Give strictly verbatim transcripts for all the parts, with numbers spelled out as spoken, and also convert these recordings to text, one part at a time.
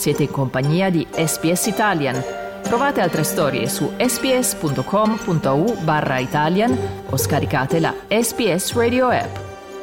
Siete in compagnia di S B S Italian. Trovate altre storie su sbs.com.au barra Italian o scaricate la S B S Radio app.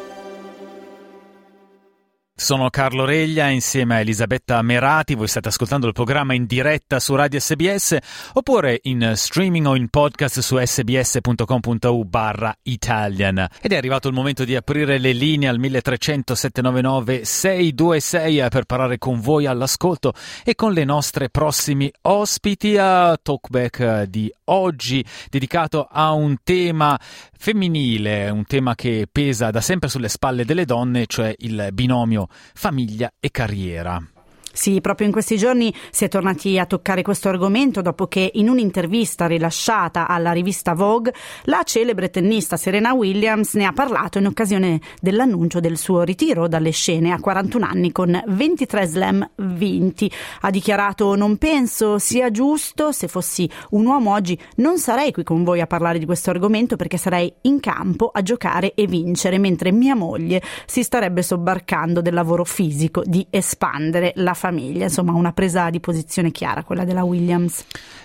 Sono Carlo Reglia insieme a Elisabetta Merati. Voi state ascoltando il programma in diretta su Radio S B S oppure in streaming o in podcast su sbs.com.au barra Italian. Ed è arrivato il momento di aprire le linee al milletrecento sette nove nove sei due sei per parlare con voi all'ascolto e con le nostre prossimi ospiti a Talkback di oggi, dedicato a un tema femminile, un tema che pesa da sempre sulle spalle delle donne, cioè il binomio famiglia e carriera. Sì, proprio in questi giorni si è tornati a toccare questo argomento dopo che in un'intervista rilasciata alla rivista Vogue la celebre tennista Serena Williams ne ha parlato in occasione dell'annuncio del suo ritiro dalle scene a quarantuno anni con ventitré slam vinti. Ha dichiarato: non penso sia giusto, se fossi un uomo oggi non sarei qui con voi a parlare di questo argomento perché sarei in campo a giocare e vincere, mentre mia moglie si starebbe sobbarcando del lavoro fisico di espandere la famiglia. Insomma, una presa di posizione chiara, quella della Williams.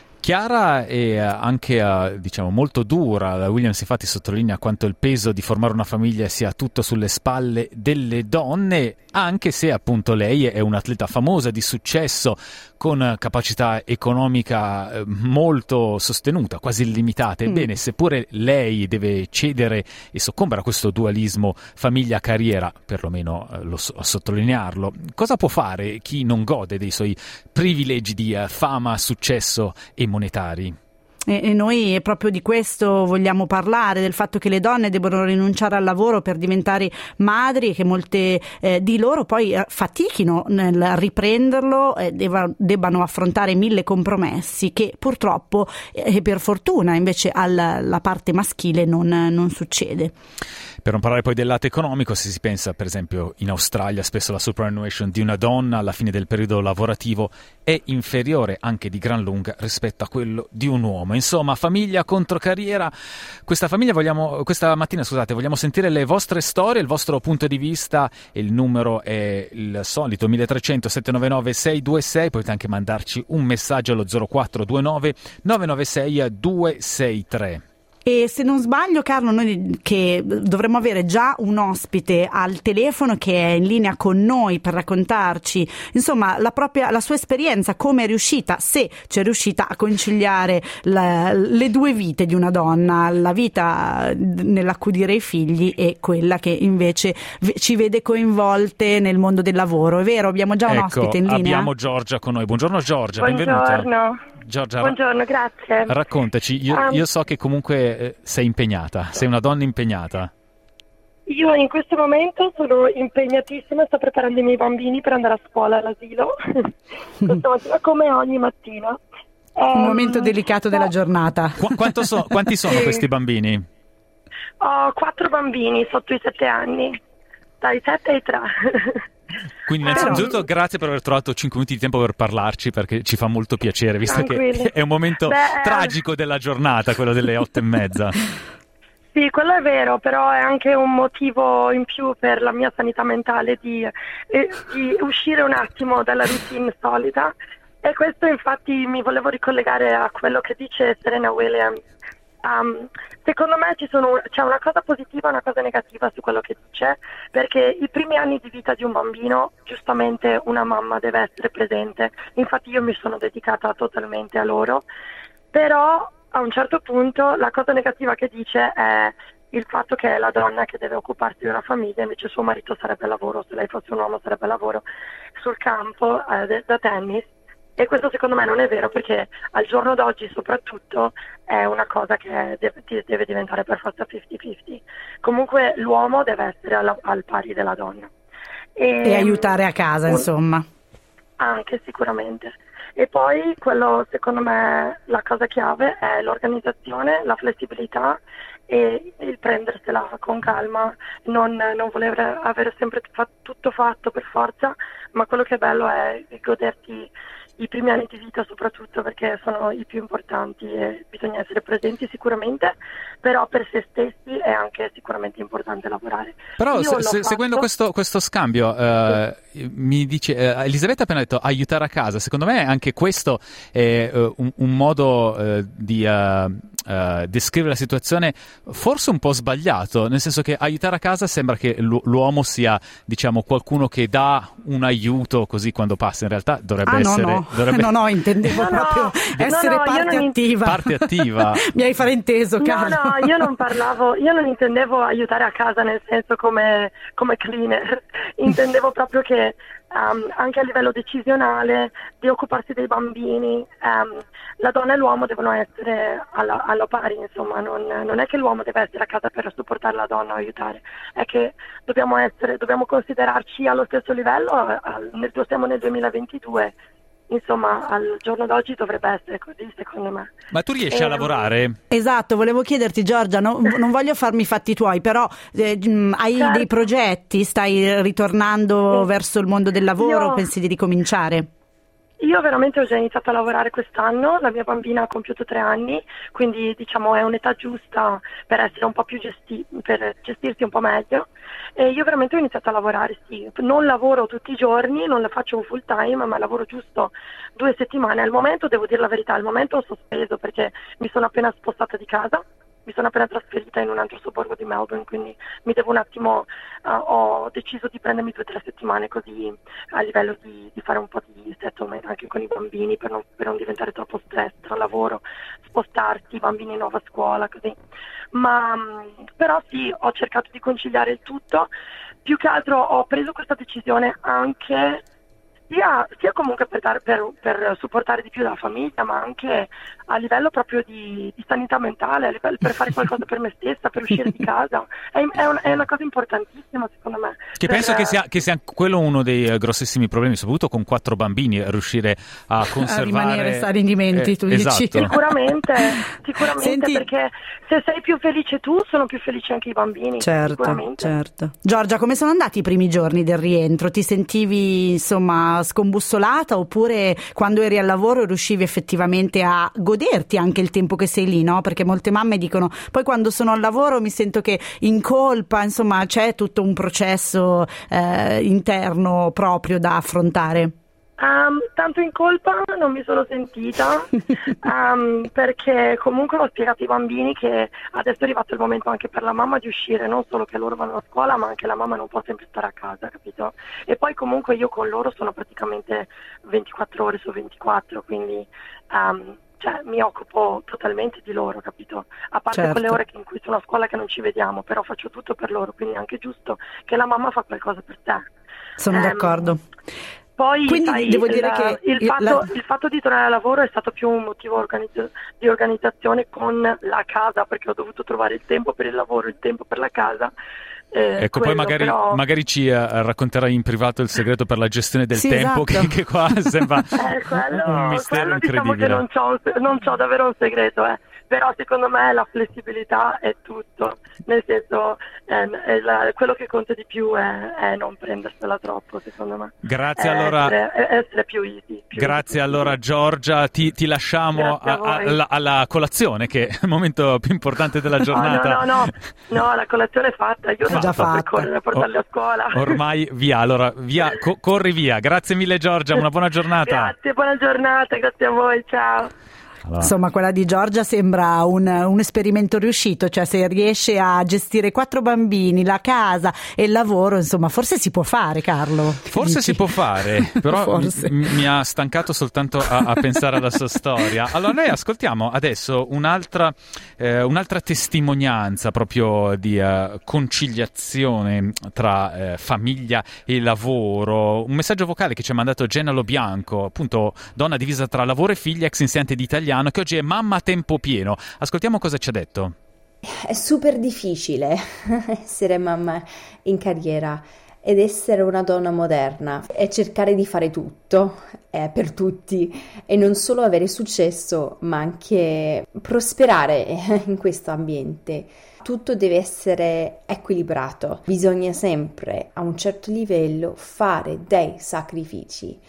Chiara e anche diciamo molto dura. La Williams infatti sottolinea quanto il peso di formare una famiglia sia tutto sulle spalle delle donne, anche se appunto lei è un'atleta famosa, di successo, con capacità economica molto sostenuta, quasi illimitata. Ebbene, mm. seppure lei deve cedere e soccombere a questo dualismo famiglia-carriera, perlomeno lo, a sottolinearlo, cosa può fare chi non gode dei suoi privilegi di fama, successo e monetari? E noi proprio di questo vogliamo parlare, del fatto che le donne debbono rinunciare al lavoro per diventare madri e che molte eh, di loro poi eh, fatichino nel riprenderlo e deva, debbano affrontare mille compromessi che purtroppo e eh, per fortuna invece alla, alla parte maschile non, non succede. Per non parlare poi del lato economico, se si pensa per esempio in Australia, spesso la superannuation di una donna alla fine del periodo lavorativo è inferiore anche di gran lunga rispetto a quello di un uomo. Insomma, famiglia contro carriera. Questa famiglia vogliamo, questa mattina scusate, vogliamo sentire le vostre storie, il vostro punto di vista. Il numero è il solito milletrecento sette nove nove sei due sei. Potete anche mandarci un messaggio allo zero quattro due nove nove nove sei due sei tre. E se non sbaglio, Carlo, noi che dovremmo avere già un ospite al telefono che è in linea con noi per raccontarci insomma la propria la sua esperienza, come è riuscita, se c'è riuscita a conciliare la, le due vite di una donna, la vita nell'accudire i figli e quella che invece ci vede coinvolte nel mondo del lavoro. È vero, abbiamo già un ecco, ospite in linea. Abbiamo Giorgia con noi. Buongiorno Giorgia, Buongiorno. benvenuta. Giorgia, buongiorno, grazie. Raccontaci, io, um, io so che comunque eh, sei impegnata, sei una donna impegnata. Io in questo momento sono impegnatissima, sto preparando i miei bambini per andare a scuola all'asilo, questa mattina come ogni mattina. Un um, momento delicato della giornata. Qu- quanto so, quanti sono sì. questi bambini? Ho quattro bambini sotto i sette anni, dai sette ai tre. Quindi innanzitutto grazie per aver trovato cinque minuti di tempo per parlarci, perché ci fa molto piacere, visto Tranquilli. Che è un momento Beh, tragico della giornata, quello delle otto e mezza. Sì, quello è vero, però è anche un motivo in più per la mia sanità mentale di, eh, di uscire un attimo dalla routine solita, e questo infatti mi volevo ricollegare a quello che dice Serena Williams. Um, secondo me ci sono, c'è una cosa positiva e una cosa negativa su quello che dice, perché i primi anni di vita di un bambino giustamente una mamma deve essere presente, infatti io mi sono dedicata totalmente a loro, però a un certo punto la cosa negativa che dice è il fatto che è la donna che deve occuparsi di una famiglia, invece suo marito sarebbe al lavoro, se lei fosse un uomo sarebbe al lavoro sul campo eh, da tennis. E questo secondo me non è vero, perché al giorno d'oggi soprattutto è una cosa che deve, deve diventare per forza cinquanta cinquanta. Comunque l'uomo deve essere al, al pari della donna. E, e aiutare a casa, un, insomma. Anche sicuramente. E poi quello, secondo me, la cosa chiave è l'organizzazione, la flessibilità e il prendersela con calma, non, non voler avere sempre tutto fatto per forza, ma quello che è bello è goderti i primi anni di vita soprattutto, perché sono i più importanti e bisogna essere presenti sicuramente, però per se stessi è anche sicuramente importante lavorare. Però se, se, fatto... seguendo questo, questo scambio, eh, sì. mi dice eh, Elisabetta ha appena detto aiutare a casa, secondo me anche questo è uh, un, un modo uh, di uh, uh, descrivere la situazione forse un po' sbagliato, nel senso che aiutare a casa sembra che l'uomo sia, diciamo, qualcuno che dà un aiuto così quando passa, in realtà dovrebbe ah, essere no, no. Dovrebbe... no, no, intendevo no, proprio no, essere no, no, parte attiva. Parte attiva. Mi hai frainteso, Carlo. No, no, io non parlavo, io non intendevo aiutare a casa nel senso come, come cleaner, intendevo proprio che um, anche a livello decisionale di occuparsi dei bambini, um, la donna e l'uomo devono essere alla, alla pari, insomma, non, non è che l'uomo deve essere a casa per supportare la donna o aiutare, è che dobbiamo essere, dobbiamo considerarci allo stesso livello, al, nel, siamo nel duemilaventidue. Insomma, al giorno d'oggi dovrebbe essere così, secondo me. Ma tu riesci e... a lavorare? Esatto, volevo chiederti, Giorgia, no, non voglio farmi i fatti tuoi, però eh, hai certo. dei progetti? Stai ritornando sì. verso il mondo del lavoro? Io... Pensi di ricominciare? Io veramente ho già iniziato a lavorare quest'anno, la mia bambina ha compiuto tre anni, quindi diciamo è un'età giusta per essere un po' più gesti- per gestirsi un po' meglio. E io veramente ho iniziato a lavorare, sì. Non lavoro tutti i giorni, non la faccio un full time, ma lavoro giusto due settimane. Al momento, devo dire la verità, al momento ho sospeso perché mi sono appena spostata di casa. Mi sono appena trasferita in un altro sobborgo di Melbourne, quindi mi devo un attimo, uh, ho deciso di prendermi due o tre settimane così a livello di, di fare un po' di settlement anche con i bambini per non, per non diventare troppo stress tra lavoro, spostarsi, bambini in nuova scuola, così. Ma però sì, ho cercato di conciliare il tutto, più che altro ho preso questa decisione anche sia, sia comunque per, dar, per, per supportare di più la famiglia, ma anche a livello proprio di, di sanità mentale, a livello, per fare qualcosa per me stessa, per uscire di casa. È, è, un, è una cosa importantissima secondo me. Che per, penso che sia, che sia quello uno dei uh, grossissimi problemi, soprattutto con quattro bambini, riuscire a conservare... A rimanere stare indimenti, eh, tu esatto. dici. Sicuramente, sicuramente Senti... perché se sei più felice tu, sono più felici anche i bambini. Certo, sicuramente. certo. Giorgia, come sono andati i primi giorni del rientro? Ti sentivi, insomma, scombussolata, oppure quando eri al lavoro riuscivi effettivamente a goderti anche il tempo che sei lì, no? Perché molte mamme dicono poi quando sono al lavoro mi sento che in colpa, insomma c'è tutto un processo eh, interno proprio da affrontare. Um, tanto in colpa non mi sono sentita um, perché comunque ho spiegato ai bambini che adesso è arrivato il momento anche per la mamma di uscire, non solo che loro vanno a scuola, ma anche la mamma non può sempre stare a casa, capito? E poi comunque io con loro sono praticamente ventiquattro ore su ventiquattro, quindi um, cioè, mi occupo totalmente di loro, capito? A parte certo. quelle ore in cui sono a scuola che non ci vediamo, però faccio tutto per loro, quindi è anche giusto che la mamma fa qualcosa per te. Sono um, d'accordo. Poi Quindi sai, devo il, dire che il, il, fatto, la... il fatto di tornare al lavoro è stato più un motivo organizz- di organizzazione con la casa, perché ho dovuto trovare il tempo per il lavoro, il tempo per la casa. Eh, ecco, quello, poi magari, però... magari ci uh, racconterai in privato il segreto per la gestione del sì, tempo, esatto. che, che qua sembra eh, quello, un mistero quello, incredibile. Diciamo che non c'ho, non c'ho davvero un segreto, eh. Però secondo me la flessibilità è tutto, nel senso eh, è la, quello che conta di più è, è non prendersela troppo, secondo me. Grazie è allora. Essere, è essere più easy. Più Grazie easy. allora Giorgia, ti, ti lasciamo a, a, alla, alla colazione, che è il momento più importante della giornata. Oh, no, no, no, no, la colazione è fatta, io È già non sto per fatta. correre a portarli a scuola. Ormai via, allora via, co- corri via. Grazie mille Giorgia, una buona giornata. Grazie, buona giornata, grazie a voi, ciao. Allora. Insomma, quella di Giorgia sembra un, un esperimento riuscito, cioè se riesce a gestire quattro bambini, la casa e il lavoro, insomma, forse si può fare, Carlo. Forse dici? si può fare, però m- mi ha stancato soltanto a, a pensare alla sua storia. Allora noi ascoltiamo adesso un'altra, eh, un'altra testimonianza proprio di uh, conciliazione tra eh, famiglia e lavoro. Un messaggio vocale che ci ha mandato Jenna Lobianco, appunto donna divisa tra lavoro e figlia, ex insegnante di italiano, che oggi è mamma a tempo pieno. Ascoltiamo cosa ci ha detto. È super difficile essere mamma in carriera ed essere una donna moderna e cercare di fare tutto eh, per tutti e non solo avere successo ma anche prosperare in questo ambiente. Tutto deve essere equilibrato, bisogna sempre a un certo livello fare dei sacrifici.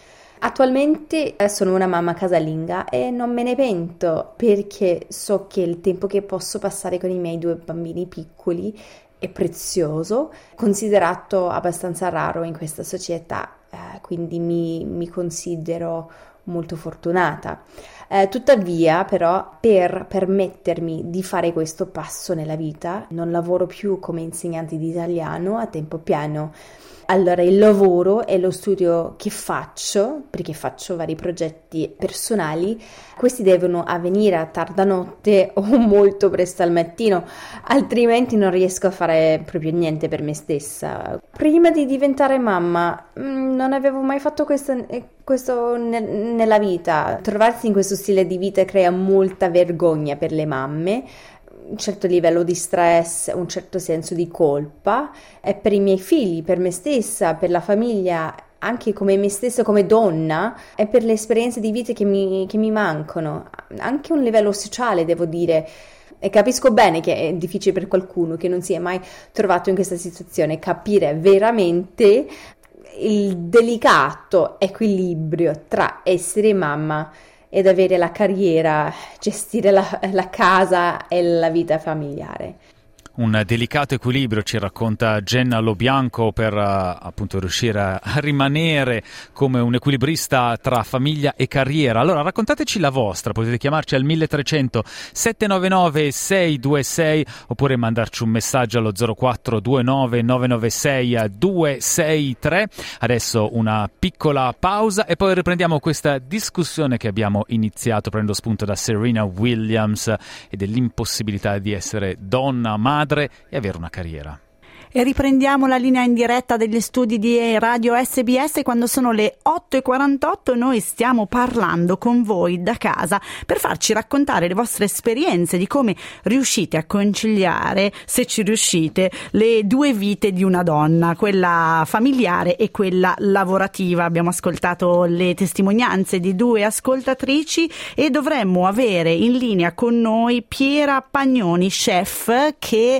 Attualmente eh, sono una mamma casalinga e non me ne pento perché so che il tempo che posso passare con i miei due bambini piccoli è prezioso, considerato abbastanza raro in questa società, eh, quindi mi, mi considero molto fortunata. Eh, tuttavia, però, per permettermi di fare questo passo nella vita, non lavoro più come insegnante di italiano a tempo pieno. Allora, il lavoro e lo studio che faccio, perché faccio vari progetti personali, questi devono avvenire a tarda notte o molto presto al mattino, altrimenti non riesco a fare proprio niente per me stessa. Prima di diventare mamma, non avevo mai fatto questo, questo ne- nella vita. Trovarsi in questo stile di vita crea molta vergogna per le mamme, un certo livello di stress, un certo senso di colpa, e per i miei figli, per me stessa, per la famiglia, anche come me stessa come donna, e per le esperienze di vita che mi, che mi mancano, anche un livello sociale, devo dire. E capisco bene che è difficile per qualcuno che non si è mai trovato in questa situazione capire veramente il delicato equilibrio tra essere mamma ed avere la carriera, gestire la, la casa e la vita familiare. Un delicato equilibrio, ci racconta Jenna Lobianco, per uh, appunto riuscire a, a rimanere come un equilibrista tra famiglia e carriera. Allora raccontateci la vostra, potete chiamarci al mille trecento sette nove nove sei due sei oppure mandarci un messaggio allo zero quattro due nove nove nove sei due sei tre. Adesso una piccola pausa e poi riprendiamo questa discussione che abbiamo iniziato prendendo spunto da Serena Williams e dell'impossibilità di essere donna, madre e avere una carriera. E riprendiamo la linea in diretta degli studi di Radio S B S quando sono le otto e quarantotto. Noi stiamo parlando con voi da casa per farci raccontare le vostre esperienze di come riuscite a conciliare, se ci riuscite, le due vite di una donna, quella familiare e quella lavorativa. Abbiamo ascoltato le testimonianze di due ascoltatrici e dovremmo avere in linea con noi Piera Pagnoni, chef, che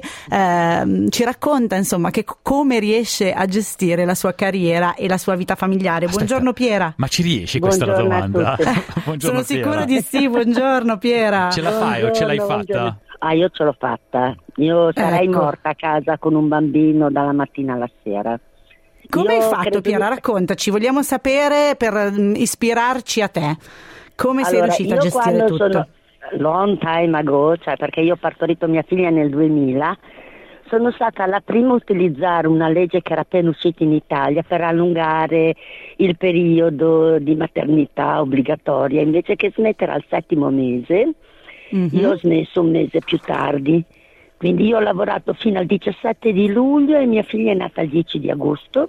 eh, ci racconta insomma che come riesce a gestire la sua carriera e la sua vita familiare. Aspetta, buongiorno Piera. Ma ci riesci? Questa è la domanda. Sono sicura di sì. Buongiorno Piera. Ce la fai buongiorno, o ce l'hai fatta? Buongiorno. Ah, io ce l'ho fatta. Io sarei ecco. morta a casa con un bambino dalla mattina alla sera. Come io hai fatto, Piera? Di... Raccontaci, vogliamo sapere per ispirarci a te. Come allora, sei riuscita a gestire tutto? Sono long time ago, cioè perché io ho partorito mia figlia nel duemila, sono stata la prima a utilizzare una legge che era appena uscita in Italia per allungare il periodo di maternità obbligatoria, invece che smettere al settimo mese, mm-hmm. io ho smesso un mese più tardi, quindi io ho lavorato fino al diciassette di luglio e mia figlia è nata il dieci di agosto.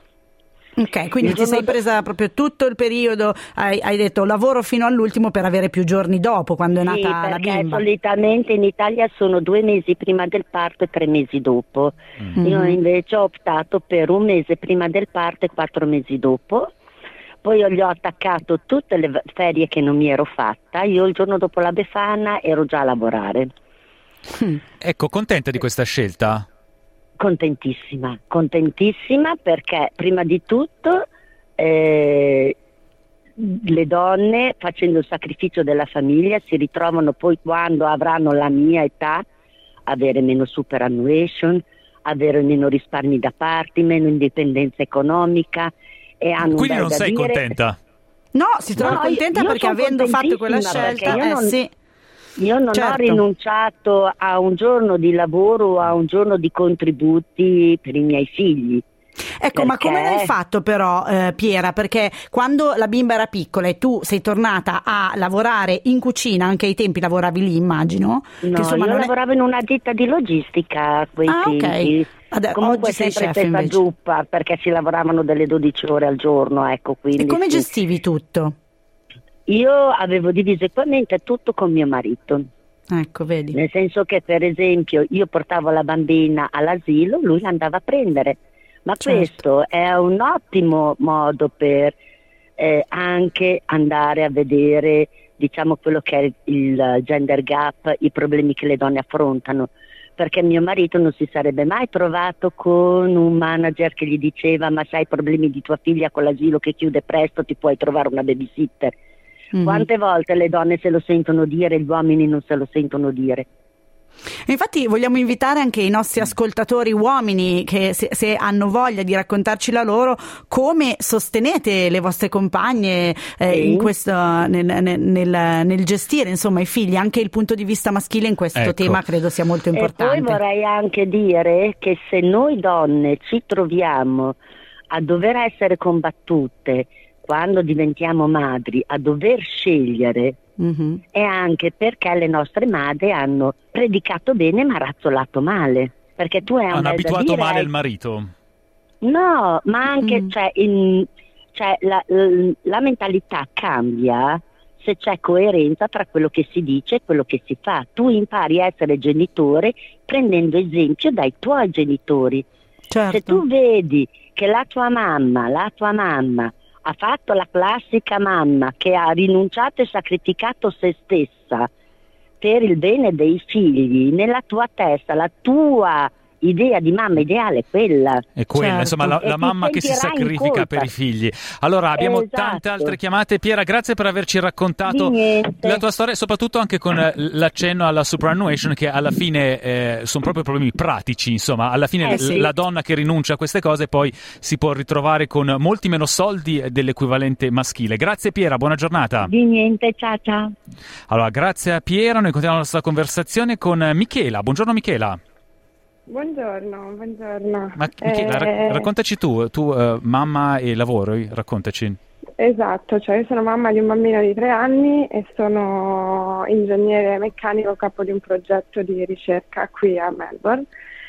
Ok, quindi ti sei presa proprio tutto il periodo, hai, hai detto lavoro fino all'ultimo per avere più giorni dopo, quando è nata sì, la bimba. Solitamente in Italia sono due mesi prima del parto e tre mesi dopo. Mm-hmm. Io invece ho optato per un mese prima del parto e quattro mesi dopo. Poi io gli ho attaccato tutte le ferie che non mi ero fatta. Io il giorno dopo la Befana ero già a lavorare. Mm. Ecco, contenta di questa scelta? Contentissima, contentissima perché prima di tutto eh, le donne, facendo il sacrificio della famiglia, si ritrovano poi quando avranno la mia età avere meno superannuation, avere meno risparmi da parte, meno indipendenza economica e hanno quindi un non sei dire... contenta? No, si trova no, contenta io, io perché avendo fatto quella scelta io eh, non... sì. Io non certo. ho rinunciato a un giorno di lavoro o a un giorno di contributi per i miei figli. Ecco, perché... ma come l'hai fatto però, eh, Piera? Perché quando la bimba era piccola e tu sei tornata a lavorare in cucina, anche ai tempi lavoravi lì, immagino? No, che, insomma, io non lavoravo è... in una ditta di logistica a quei ah, tempi. Okay. Ad- Comunque oggi sei sempre chef stessa invece. zuppa, perché si lavoravano delle dodici ore al giorno, ecco. Quindi e come sì. gestivi tutto? Io avevo diviso equamente tutto con mio marito. Ecco, vedi. Nel senso che, per esempio, io portavo la bambina all'asilo, lui l'andava a prendere. Ma certo. questo è un ottimo modo per eh, anche andare a vedere, diciamo, quello che è il gender gap, i problemi che le donne affrontano. perché mio marito non si sarebbe mai trovato con un manager che gli diceva ma se hai problemi di tua figlia con l'asilo che chiude presto ti puoi trovare una babysitter. Mm-hmm. Quante volte le donne se lo sentono dire e gli uomini non se lo sentono dire? Infatti vogliamo invitare anche i nostri ascoltatori uomini che se, se hanno voglia di raccontarci la loro, come sostenete le vostre compagne eh, sì. in questo, nel, nel, nel, nel gestire insomma i figli, anche il punto di vista maschile in questo ecco. tema credo sia molto importante. E poi vorrei anche dire che se noi donne ci troviamo a dover essere combattute quando diventiamo madri, a dover scegliere, mm-hmm. è anche perché le nostre madri hanno predicato bene ma razzolato male. Perché tu hai hanno abituato dire, male il marito. No, ma anche mm. cioè, in, cioè, la, la mentalità cambia se c'è coerenza tra quello che si dice e quello che si fa. Tu impari a essere genitore prendendo esempio dai tuoi genitori. Certo. Se tu vedi che la tua mamma, la tua mamma ha fatto la classica mamma che ha rinunciato e sacrificato se stessa per il bene dei figli, nella tua testa la tua idea di mamma ideale è quella. È quella, certo. insomma, la, la mamma che si sacrifica per i figli. Allora, abbiamo esatto. tante altre chiamate. Piera, grazie per averci raccontato la tua storia, soprattutto anche con l'accenno alla superannuation, che alla fine eh, sono proprio problemi pratici, insomma, alla fine eh, sì. la donna che rinuncia a queste cose poi si può ritrovare con molti meno soldi dell'equivalente maschile. Grazie Piera, buona giornata. Di niente, ciao ciao. Allora, grazie a Piera, noi continuiamo la nostra conversazione con Michela. Buongiorno Michela. Buongiorno, buongiorno. Ma Michela, eh... raccontaci tu, tu uh, mamma e lavoro, raccontaci. Esatto, cioè io sono mamma di un bambino di tre anni e sono ingegnere meccanico capo di un progetto di ricerca qui a Melbourne.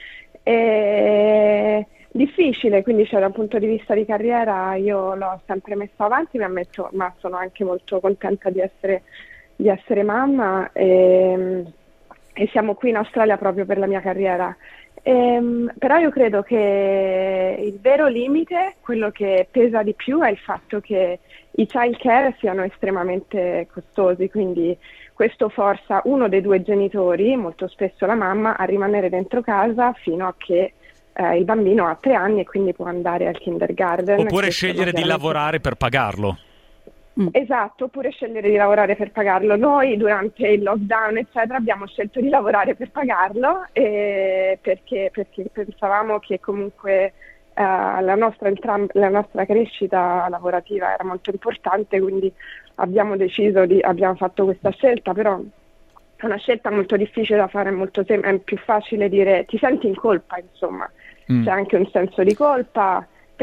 E... difficile, quindi cioè, da un punto di vista di carriera io l'ho sempre messo avanti, mi ammetto, ma sono anche molto contenta di essere, di essere mamma e, e siamo qui in Australia proprio per la mia carriera. Ehm, però io credo che il vero limite, quello che pesa di più, è il fatto che i childcare siano estremamente costosi, quindi questo forza uno dei due genitori, molto spesso la mamma, a rimanere dentro casa fino a che eh, il bambino ha tre anni e quindi può andare al kindergarten. Oppure scegliere di lavorare per pagarlo. Esatto, oppure scegliere di lavorare per pagarlo. Noi durante il lockdown eccetera abbiamo scelto di lavorare per pagarlo eh, perché, perché pensavamo che comunque eh, la, nostra, la nostra crescita lavorativa era molto importante, quindi abbiamo deciso di, abbiamo fatto questa scelta, però è una scelta molto difficile da fare, molto sem- è più facile dire ti senti in colpa, insomma, mm. c'è anche un senso di colpa.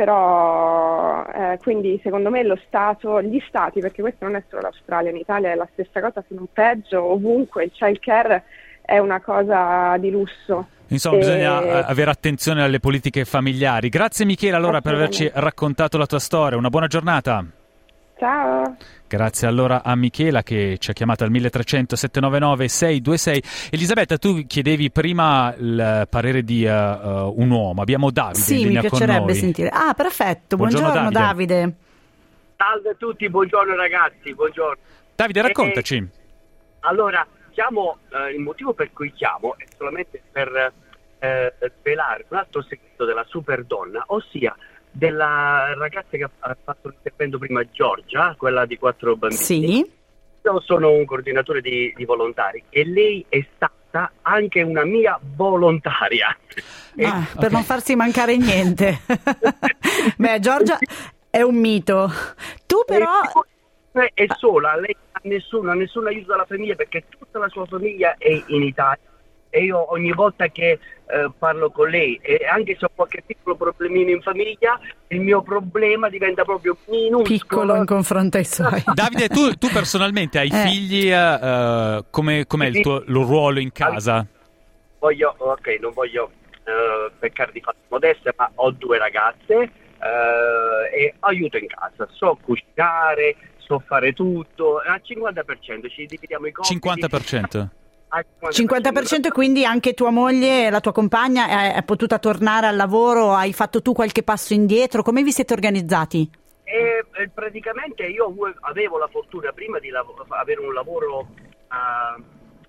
Però eh, quindi secondo me lo Stato, gli Stati, perché questo non è solo l'Australia, in Italia è la stessa cosa, se non peggio, ovunque il childcare è una cosa di lusso. Insomma, e... bisogna avere attenzione alle politiche familiari. Grazie Michela allora per averci raccontato la tua storia, una buona giornata. Ciao. Grazie allora a Michela che ci ha chiamato al uno tre zero zero sette nove nove sei due sei. Elisabetta, tu chiedevi prima il parere di uh, un uomo. Abbiamo Davide sì, in linea mi piacerebbe con noi. sentire. Ah, perfetto. Buongiorno, buongiorno Davide. Davide. Salve a tutti, buongiorno ragazzi, buongiorno. Davide, raccontaci. Eh, allora, chiamo, eh, il motivo per cui chiamo è solamente per eh, svelare un altro segreto della super donna, ossia della ragazza che ha fatto l'intervento prima, Giorgia, quella di quattro bambini. Sì. Io sono un coordinatore di, di volontari e lei è stata anche una mia volontaria. Ah, e... Per okay. non farsi mancare niente. Beh, Giorgia è un mito. Tu però... È sola, lei ha nessuno, ha nessun aiuto dalla famiglia perché tutta la sua famiglia è in Italia. E io ogni volta che eh, parlo con lei, e anche se ho qualche piccolo problemino in famiglia, il mio problema diventa proprio minuscolo. Piccolo in confronto ai suoi. Davide, tu, tu personalmente hai eh. figli, uh, come, com'è il tuo lo ruolo in casa? Voglio, ok, non voglio uh, peccare di fatto modeste, ma ho due ragazze uh, e aiuto in casa, so cucinare, so fare tutto, al cinquanta per cento ci dividiamo i compiti. cinquanta per cento? cinquanta per cento, quindi anche tua moglie, la tua compagna è, è potuta tornare al lavoro? Hai fatto tu qualche passo indietro? Come vi siete organizzati? E, e praticamente io avevo la fortuna prima di lav- avere un lavoro a,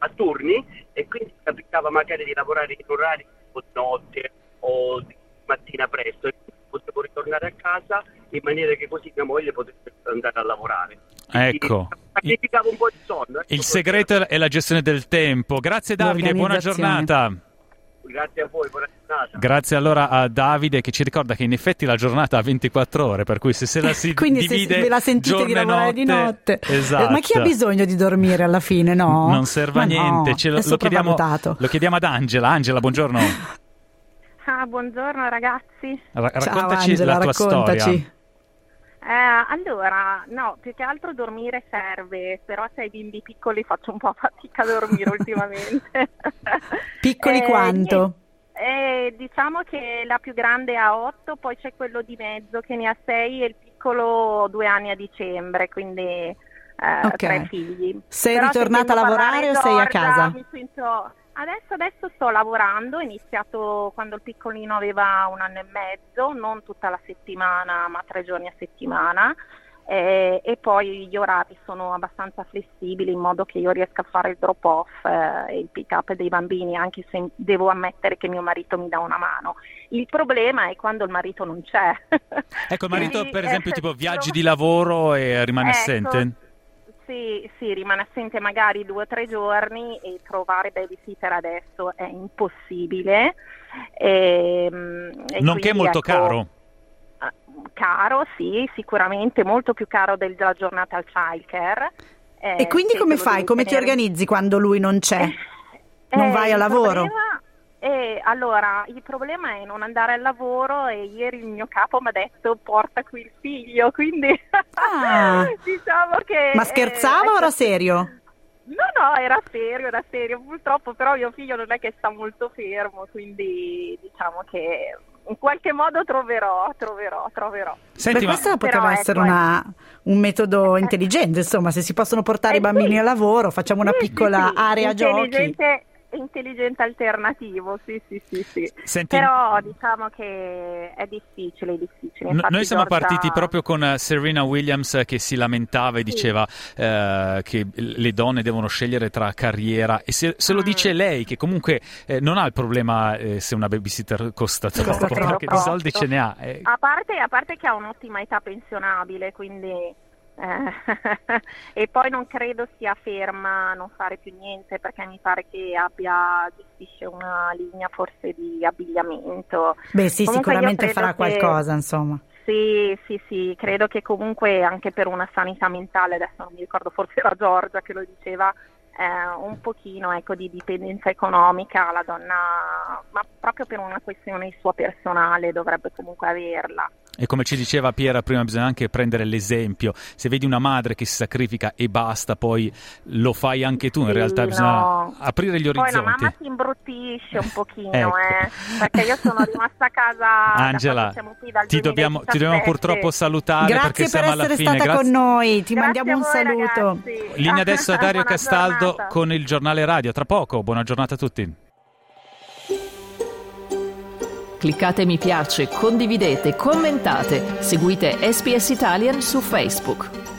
a turni, e quindi capitava magari di lavorare in orari o di notte o di mattina presto, e potevo ritornare a casa in maniera che così mia moglie potesse andare a lavorare. Ecco, sacrificavo un po' di sonno. Ecco, il segreto è la gestione del tempo. Grazie Davide, buona giornata. Grazie a voi, buona giornata. Grazie allora a Davide, che ci ricorda che in effetti la giornata ha ventiquattro ore, per cui se se la si quindi divide se ve la sentite di lavorare notte, di notte, esatto. Ma chi ha bisogno di dormire alla fine, no? Non serve a niente, no, Ce lo, lo, chiediamo, lo chiediamo ad Angela. Angela, buongiorno. Ah, buongiorno ragazzi. Ra- Ciao, raccontaci Angela, la tua raccontaci. storia. Eh, allora, no, più che altro dormire serve, però se hai bimbi piccoli faccio un po' fatica a dormire ultimamente. Piccoli eh, quanto? Eh, diciamo che la più grande ha otto, poi c'è quello di mezzo che ne ha sei e il piccolo due anni a dicembre, quindi eh, okay. tre figli. Sei Però ritornata a lavorare o sei a casa? Mi sento... Adesso, adesso sto lavorando, ho iniziato quando il piccolino aveva un anno e mezzo, non tutta la settimana ma tre giorni a settimana, eh, e poi gli orari sono abbastanza flessibili in modo che io riesca a fare il drop off eh, e il pick up dei bambini, anche se devo ammettere che mio marito mi dà una mano. Il problema è quando il marito non c'è. Ecco, il marito Quindi, per esempio eh, tipo viaggi di lavoro e rimane ecco, assente? Sì, sì, rimane assente magari due o tre giorni e trovare babysitter adesso è impossibile. E, e Nonché quindi, molto ecco, caro. Caro, sì, sicuramente molto più caro della giornata al childcare. Eh, e quindi come fai? Come tenere... ti organizzi quando lui non c'è? Eh, non vai a lavoro? Problema... Eh, allora, il problema è non andare al lavoro e ieri il mio capo mi ha detto porta qui il figlio, quindi ah. diciamo che... Ma scherzava eh, o era serio? No, no, era serio, era serio, purtroppo però mio figlio non è che sta molto fermo, quindi diciamo che in qualche modo troverò, troverò, troverò. Senti, Beh, questo ma... poteva però essere ecco, una, un metodo intelligente, insomma, se si possono portare eh, i bambini sì. al lavoro, facciamo una sì, piccola sì, sì. area giochi. Intelligente alternativo, sì, sì, sì, sì. Senti, però diciamo che è difficile, è difficile. Infatti, noi siamo Giorgia... partiti proprio con Serena Williams che si lamentava e diceva sì. eh, che le donne devono scegliere tra carriera, e se, se lo dice lei, che comunque eh, non ha il problema eh, se una babysitter costa troppo, costa troppo perché di soldi ce ne ha. Eh. A parte, a parte che ha un'ottima età pensionabile, quindi... Eh, e poi non credo sia ferma a non fare più niente, perché mi pare che abbia gestisce una linea forse di abbigliamento. Beh sì, comunque sicuramente farà che, qualcosa, insomma. Sì, sì, sì, credo che comunque anche per una sanità mentale, adesso non mi ricordo, forse era Giorgia che lo diceva, eh, un pochino ecco di dipendenza economica la donna, ma proprio per una questione sua personale dovrebbe comunque averla. E come ci diceva Piera prima, bisogna anche prendere l'esempio. Se vedi una madre che si sacrifica e basta, poi lo fai anche tu. In sì, realtà bisogna no. aprire gli orizzonti. Poi la mamma si imbruttisce un pochino, ecco. eh, perché io sono rimasta a casa. Angela, da siamo qui dal ti, dobbiamo, ti dobbiamo purtroppo salutare. Grazie perché per siamo essere alla fine. stata Grazie. con noi, ti Grazie mandiamo un voi, saluto. Ragazzi. Linea adesso a Dario Castaldo giornata. Con il giornale radio. Tra poco, buona giornata a tutti. Cliccate mi piace, condividete, commentate, seguite S B S Italian su Facebook.